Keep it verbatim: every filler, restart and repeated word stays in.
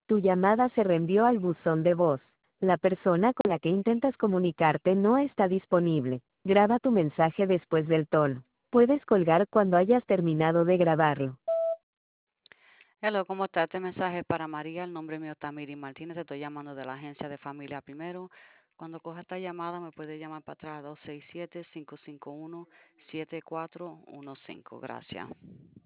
Tu llamada se reenvió al buzón de voz. La persona con la que intentas comunicarte no está disponible. Graba tu mensaje después del tono. Puedes colgar cuando hayas terminado de grabarlo. Hello, ¿cómo está? Este mensaje es para María. El nombre mío está Miri Martínez. Te estoy llamando de la agencia de Familia Primero. Cuando coja esta llamada, me puede llamar para atrás a dos seis siete, cinco cinco uno, siete cuatro uno cinco. Gracias.